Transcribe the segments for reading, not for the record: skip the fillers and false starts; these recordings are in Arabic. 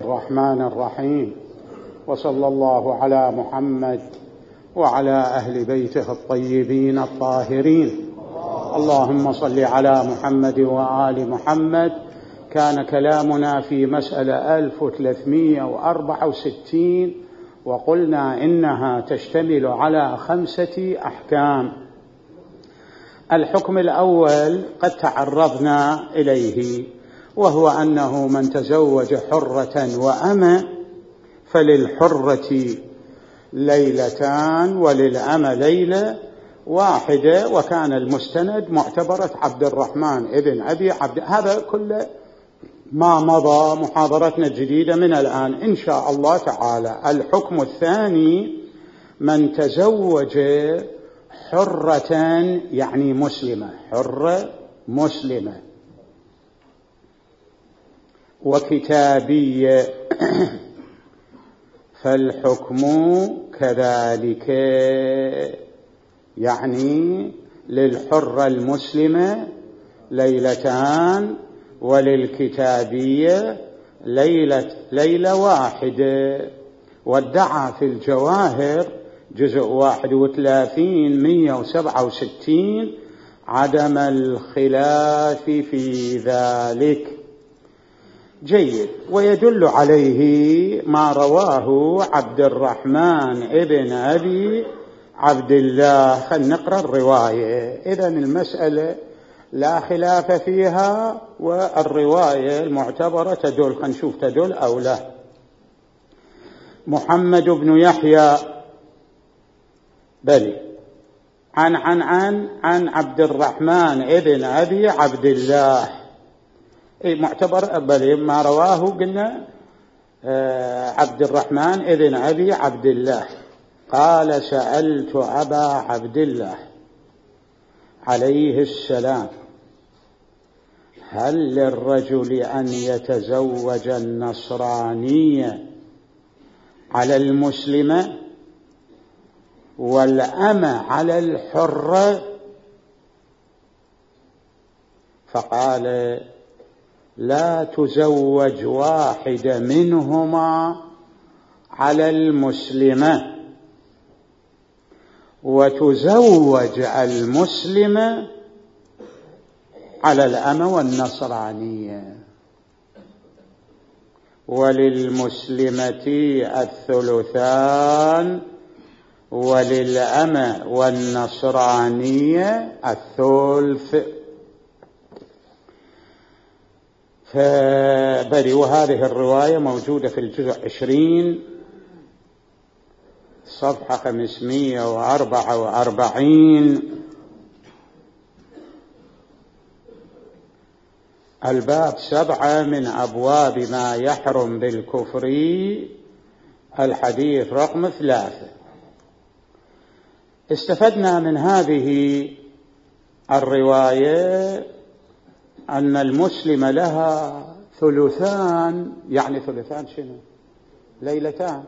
الرحمن الرحيم، وصلى الله على محمد وعلى أهل بيته الطيبين الطاهرين. اللهم صل على محمد وآل محمد. كان كلامنا في مسألة 1364 وقلنا إنها تشتمل على 5 أحكام. الحكم الأول قد تعرضنا إليه، وهو أنه من تزوج حرة وأمة فللحرة ليلتان وللأمة ليلة واحدة، وكان المستند معتبرة عبد الرحمن ابن أبي عبد. هذا كله ما مضى محاضرتنا الجديدة من الآن إن شاء الله تعالى. الحكم الثاني من تزوج حرة يعني مسلمة، حرة مسلمة وكتابية فالحكم كذلك، يعني للحرة المسلمة ليلتان وللكتابية ليلة واحدة. وادعى في الجواهر جزء 31/167 عدم الخلاف في ذلك. جيد. ويدل عليه ما رواه عبد الرحمن ابن أبي عبد الله. خلينا نقرأ الرواية. إذن المسألة لا خلاف فيها، والرواية المعتبرة تدل. خلينا نشوف تدل أو لا. محمد بن يحيى بلي عن عبد الرحمن ابن أبي عبد الله، معتبر بلي ما رواه قلنا عبد الرحمن ابن أبي عبد الله. قال: سألت أبا عبد الله عليه السلام: هل للرجل أن يتزوج النصرانية على المسلمة والأمة على الحرة؟ فقال: لا تزوج واحدة منهما على المسلمة، وتزوج المسلمة على الأمة والنصرانية. وللمسلمة 3 وللأمة والنصرانية 1/3. وهذه الرواية موجودة في الجزء 20 صفحة 544. الباب 7 من أبواب ما يحرم بالكفر، الحديث رقم 3. استفدنا من هذه الرواية أن المسلم لها 3. يعني 3 شنو؟ ليلتان.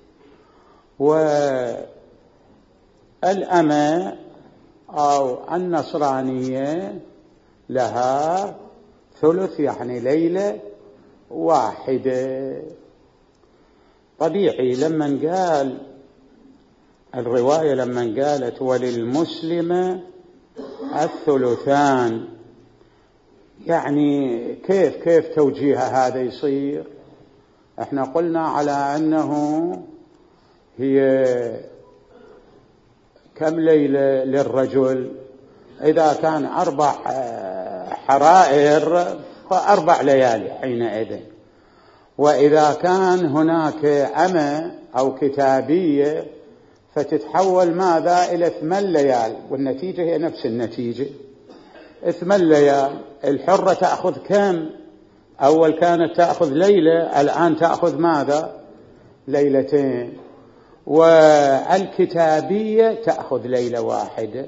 والأمة أو النصرانية لها 3، يعني ليلة واحدة. طبيعي لما قال الرواية، لما قالت وللمسلمة 3، يعني كيف توجيه هذا يصير؟ احنا قلنا على أنه هي كم ليلة للرجل؟ إذا كان 4 حرائر ف4 ليالي حينئذ. وإذا كان هناك أمة أو كتابية فتتحول ماذا إلى 8 ليال، والنتيجة هي نفس النتيجة 8 ليال. الحرة تأخذ كم؟ أول كانت تأخذ ليلة، الآن تأخذ ماذا؟ 2 والكتابية تأخذ ليلة واحدة.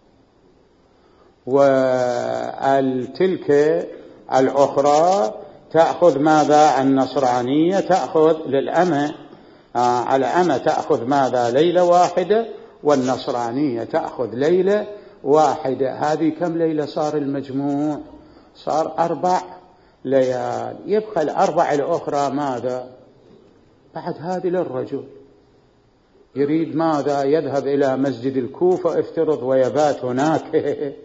وتلك الأخرى تأخذ ماذا؟ النصرانية تأخذ للأمة الأمة تأخذ ماذا؟ ليلة واحدة، والنصرانية تأخذ ليلة واحدة. هذه كم ليلة صار المجموع؟ صار 4 ليال. يبقى 4 الأخرى ماذا؟ بعد هذه للرجل يريد ماذا؟ يذهب إلى مسجد الكوفة افترض ويبات هناك،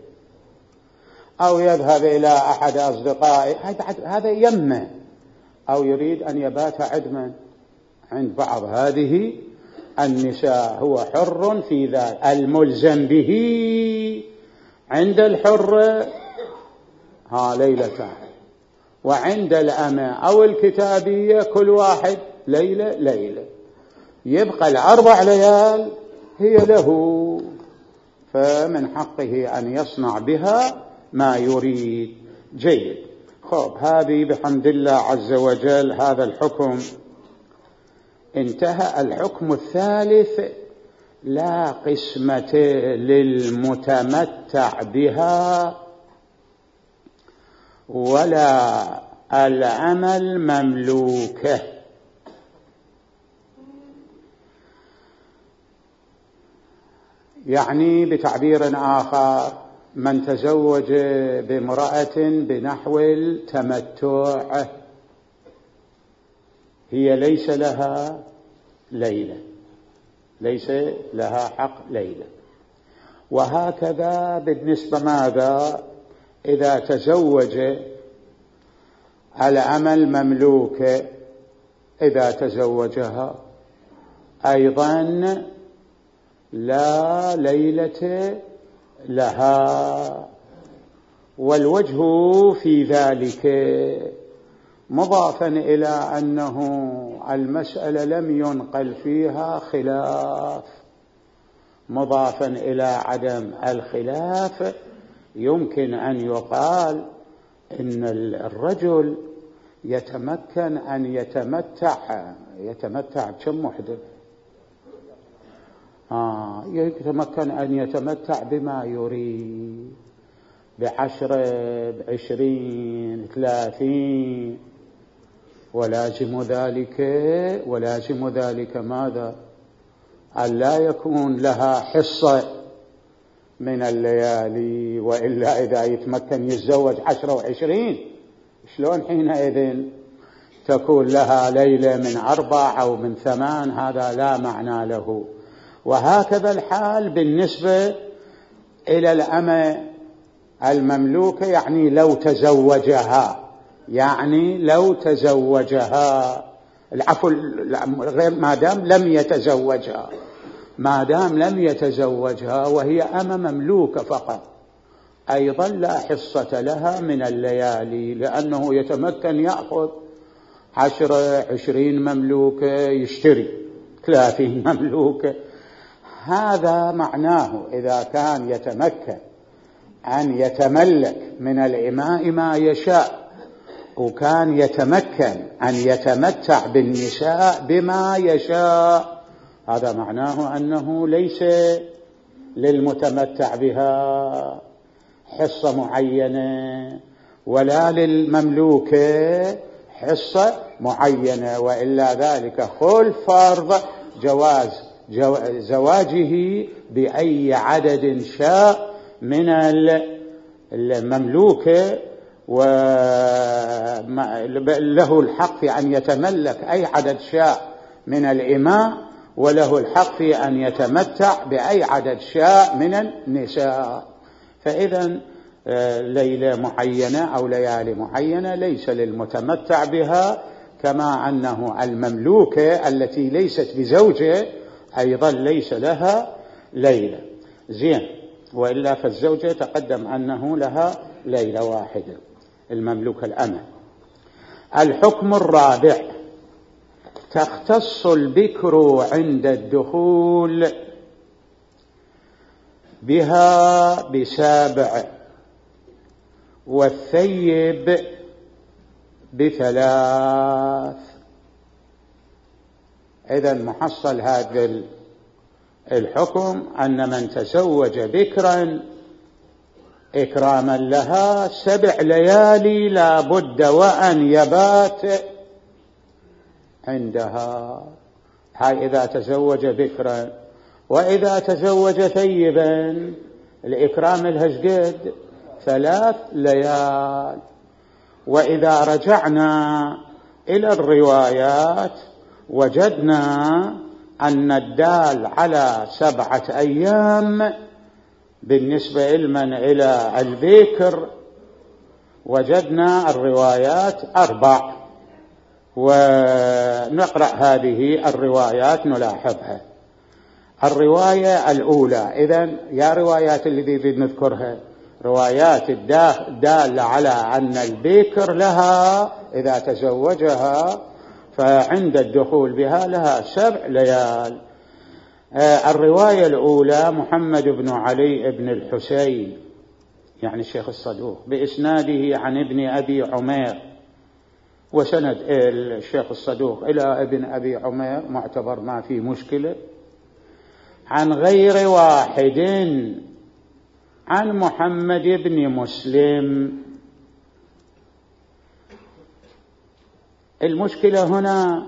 أو يذهب إلى أحد أصدقائه، هذا يمه، أو يريد أن يبات عدما عند بعض هذه النساء، هو حر في ذلك. الملزم به عند الحر ليلتان، وعند الأمة أو الكتابية كل واحد ليلة، يبقى 4 ليال هي له، فمن حقه أن يصنع بها ما يريد. جيد. خب، هذه بحمد الله عز وجل هذا الحكم انتهى. الحكم الثالث: لا قسمة للمتمتع بها ولا العمل مملوكه. يعني بتعبير آخر، من تزوج بامرأة بنحو التمتع هي ليس لها ليلة، ليس لها حق ليلة. وهكذا بالنسبة ماذا إذا تزوج العمل مملوك، إذا تزوجها أيضا لا ليلة لها. والوجه في ذلك مضافا إلى أنه المسألة لم ينقل فيها خلاف، مضافا إلى عدم الخلاف، يمكن أن يقال إن الرجل يتمكن أن يتمتع بكم وحدة، يتمكن أن يتمتع بما يريد، 10 20 30، ولازم ذلك ماذا؟ أن لا يكون لها حصة من الليالي، وإلا إذا يتمكن يتزوج 10 و20 شلون حينئذ تكون لها ليلة من 4 أو من 8؟ هذا لا معنى له. وهكذا الحال بالنسبة إلى الأمة المملوكة، يعني لو تزوجها، العفو، غير ما دام لم يتزوجها وهي أمة مملوكة فقط، أيضا لا حصة لها من الليالي، لأنه يتمكن يأخذ 10 20 مملوكة، يشتري 30 مملوكة. هذا معناه إذا كان يتمكن أن يتملك من الإماء ما يشاء، وكان يتمكن أن يتمتع بالنساء بما يشاء، هذا معناه أنه ليس للمتمتع بها حصة معينة، ولا للمملوكة حصة معينة، وإلا ذلك خلف فرض جواز زواجه بأي عدد شاء من المملوكة، وله الحق في أن يتملك أي عدد شاء من الإماء، وله الحق في أن يتمتع بأي عدد شاء من النساء. فإذا ليلة معينة أو ليالي معينة ليس للمتمتع بها، كما أنه المملوكة التي ليست بزوجة أيضا ليس لها ليلة. زين. وإلا فالزوجة تقدم أنه لها ليلة واحدة، المملوكة الأمة. الحكم الرابع: تختص البكر عند الدخول بها ب7، والثيب ب3. إذن محصل هذا الحكم أن من تزوج بكرا إكراما لها 7 ليالي لا بد وأن يبات عندها. هاي إذا تزوج بكرا. وإذا تزوج ثيبا الإكرام الهجد 3 ليال. وإذا رجعنا إلى الروايات وجدنا أن الدال على 7 أيام بالنسبة لمن إلى البكر وجدنا الروايات 4، ونقرأ هذه الروايات نلاحظها. الرواية الأولى، إذن يا روايات اللي نريد نذكرها روايات الدالة على أن البكر لها إذا تزوجها فعند الدخول بها لها 7 ليال. الرواية الأولى محمد بن علي بن الحسين يعني الشيخ الصدوق بإسناده عن ابن أبي عمير، وسند الشيخ الصدوق إلى ابن أبي عمير معتبر ما في مشكلة، عن غير واحد عن محمد بن مسلم. المشكلة هنا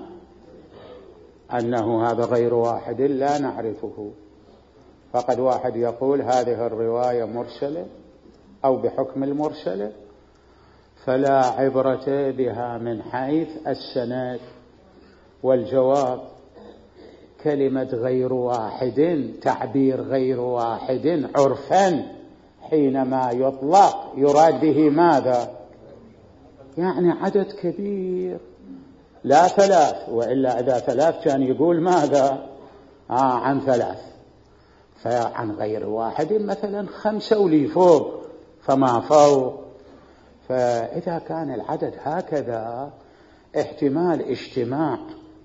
أنه هذا غير واحد لا نعرفه، فقد واحد يقول هذه الرواية مرسلة أو بحكم المرسلة فلا عبرة بها من حيث السند. والجواب كلمة غير واحد تعبير غير واحد عرفا حينما يطلق يراد به ماذا؟ يعني عدد كبير لا 3، وإلا إذا 3 كان يقول ماذا؟ عن 3. فعن غير واحد مثلا 5 ولي فوق فما فوق. فإذا كان العدد هكذا احتمال اجتماع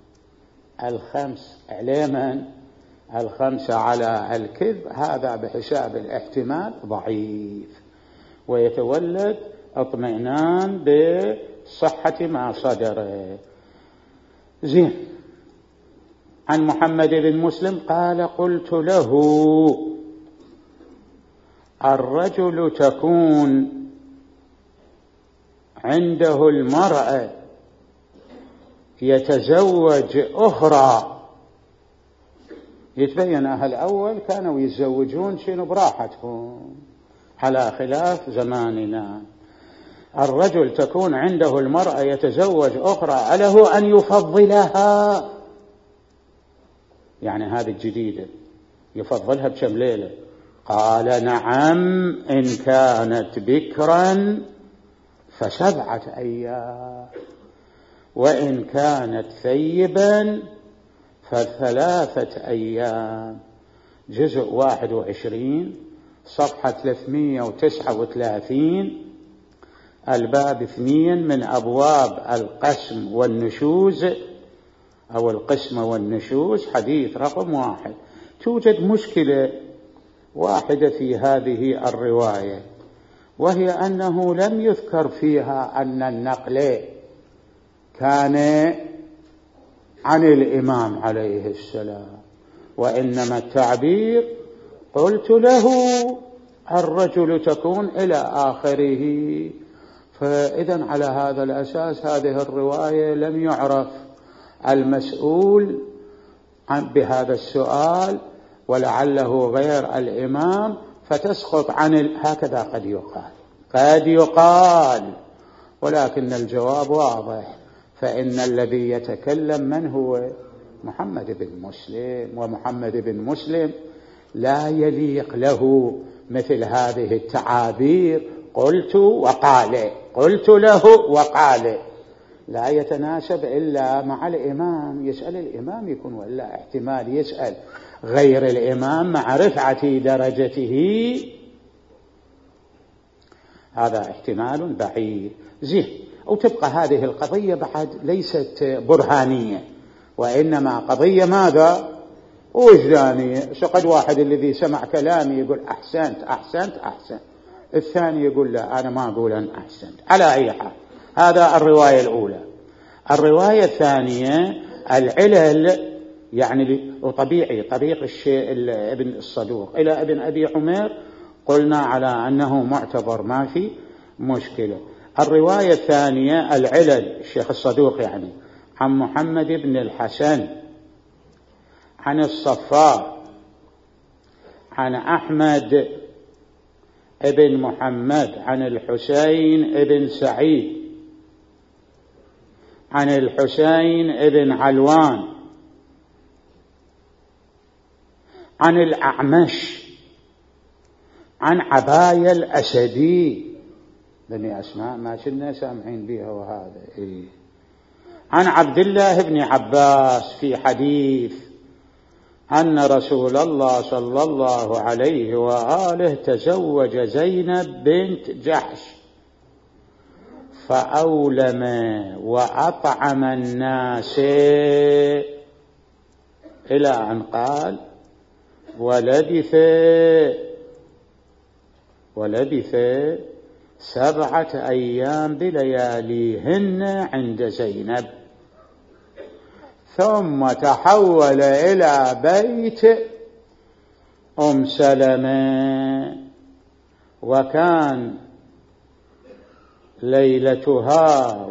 5 عليما 5 على الكذب هذا بحساب الاحتمال ضعيف، ويتولد اطمئنان بصحة ما صدر. زين. عن محمد بن مسلم قال قلت له الرجل تكون عنده المرأة يتزوج أخرى. يتبين أهل الأول كانوا يتزوجون شنو براحتهم على خلاف زماننا. الرجل تكون عنده المرأة يتزوج أخرى أله أن يفضلها، يعني هذه الجديدة يفضلها بكم ليلة؟ قال نعم إن كانت بكرا ف7 أيام، وإن كانت ثيبا ف3 أيام. جزء 21 صفحة 339 الباب 2 من أبواب القسم والنشوز أو القسمة والنشوز حديث رقم 1. توجد مشكلة واحدة في هذه الرواية، وهي أنه لم يذكر فيها أن النقل كان عن الإمام عليه السلام، وإنما التعبير قلت له الرجل تكون إلى آخره. فإذا على هذا الأساس هذه الرواية لم يعرف المسؤول بهذا السؤال ولعله غير الإمام فتسقط عن هكذا قد يقال، ولكن الجواب واضح. فإن الذي يتكلم من هو؟ محمد بن مسلم، ومحمد بن مسلم لا يليق له مثل هذه التعابير قلت وقال، قلت له وقال، لا يتناسب إلا مع الإمام. يسأل الإمام يكون، ولا احتمال يسأل غير الإمام مع رفعة درجته، هذا احتمال بعيد. زين. وتبقى هذه القضية بعد ليست برهانية، وإنما قضية ماذا؟ وجدانية. شقد واحد الذي سمع كلامي يقول أحسنت أحسنت أحسنت، الثاني يقول لا أنا ما أقول أن أحسنت. على أي حال هذا الرواية الأولى. الرواية الثانية العلل، يعني وطبيعي طريق الشيء ابن الصدوق إلى ابن أبي عمير قلنا على أنه معتبر ما في مشكلة. الرواية الثانية العلل الشيخ الصدوق يعني عن محمد بن الحسن عن الصفار عن أحمد ابن محمد عن الحسين ابن سعيد عن الحسين ابن علوان عن الأعمش عن عباية الأسدي، بني أسماء ما كنا سامعين بها وهذا عن عبد الله بن عباس في حديث أن رسول الله صلى الله عليه وآله تزوج زينب بنت جحش فأولم وأطعم الناس إلى أن قال ولبث 7 أيام بلياليهن عند زينب، ثم تحول إلى بيت أم سلمة، وكان ليلتها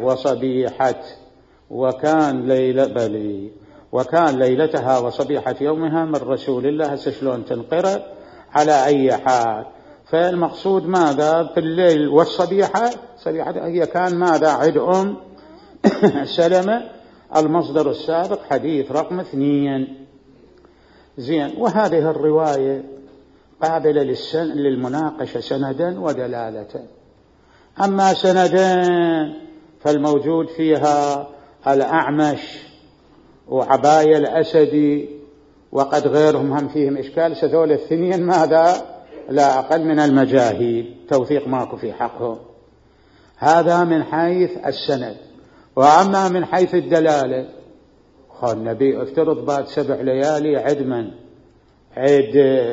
وصبيحة يومها من رسول الله. شلون تنقرأ على أي حال؟ فالمقصود ماذا في الليل والصبيحة؟ هي كان ماذا عند أم سلمة. المصدر السابق حديث رقم 2. زين. وهذه الرواية قابلة للمناقشة سندا ودلالة. أما سندا فالموجود فيها الأعمش وعباية الأسدي، وقد غيرهم هم فيهم إشكال. سذول الاثنين ماذا لا أقل من المجاهيل، توثيق ماكو في حقهم. هذا من حيث السند. وأما من حيث الدلالة، النبي افترض بعد 7 ليالي عد من عد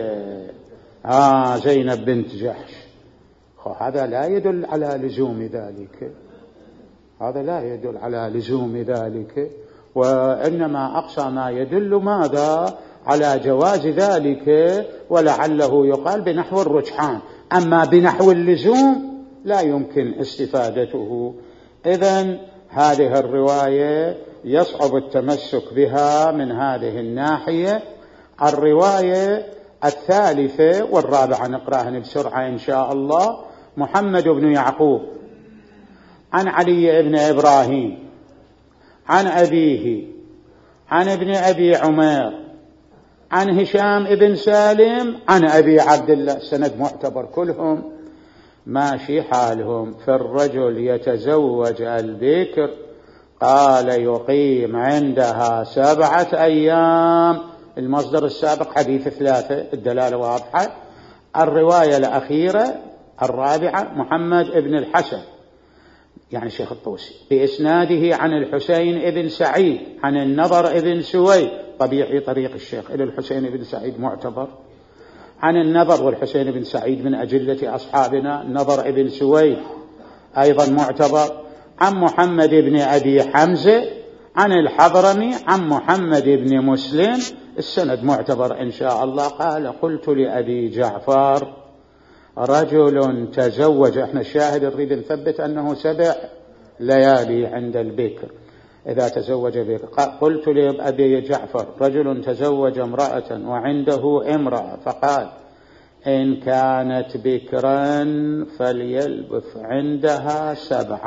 زينب بنت جحش، هذا لا يدل على لزوم ذلك، هذا لا يدل على لزوم ذلك، وإنما أقصى ما يدل ماذا على جواز ذلك، ولعله يقال بنحو الرجحان. أما بنحو اللزوم لا يمكن استفادته. إذن هذه الرواية يصعب التمسك بها من هذه الناحية. الرواية الثالثة والرابعة نقرأها بسرعة إن شاء الله. محمد بن يعقوب عن علي بن إبراهيم عن أبيه عن ابن أبي عمير عن هشام بن سالم عن أبي عبد الله. سند معتبر كلهم ماشي حالهم. في الرجل يتزوج البكر قال يقيم عندها 7 أيام. المصدر السابق حديث 3، الدلالة واضحة. الرواية الأخيرة الرابعة محمد بن الحسن يعني شيخ الطوسي بإسناده عن الحسين بن سعيد عن النضر بن سويد. طبيعي طريق الشيخ إلى الحسين بن سعيد معتبر. عن النضر والحسين بن سعيد من أجلة أصحابنا. النضر بن سويد أيضا معتبر. عن محمد بن أبي حمزة عن الحضرمي عن محمد بن مسلم. السند معتبر إن شاء الله. قال قلت لأبي جعفر رجل تزوج، احنا الشاهد نريد نثبت أنه 7 ليالي عند البكر إذا تزوج بكر. قلت لأبي جعفر رجل تزوج امرأة وعنده امرأة فقال إن كانت بكرا فليلبث عندها 7،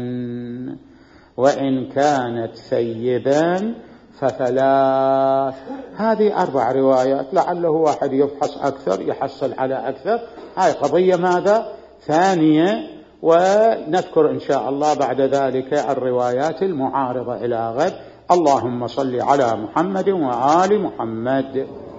وإن كانت ثيبا ف3. هذه 4 روايات، لعله واحد يفحص أكثر يحصل على أكثر. هاي قضية ماذا ثانية، ونذكر إن شاء الله بعد ذلك الروايات المعارضة إلى غد. اللهم صل على محمد وآل محمد.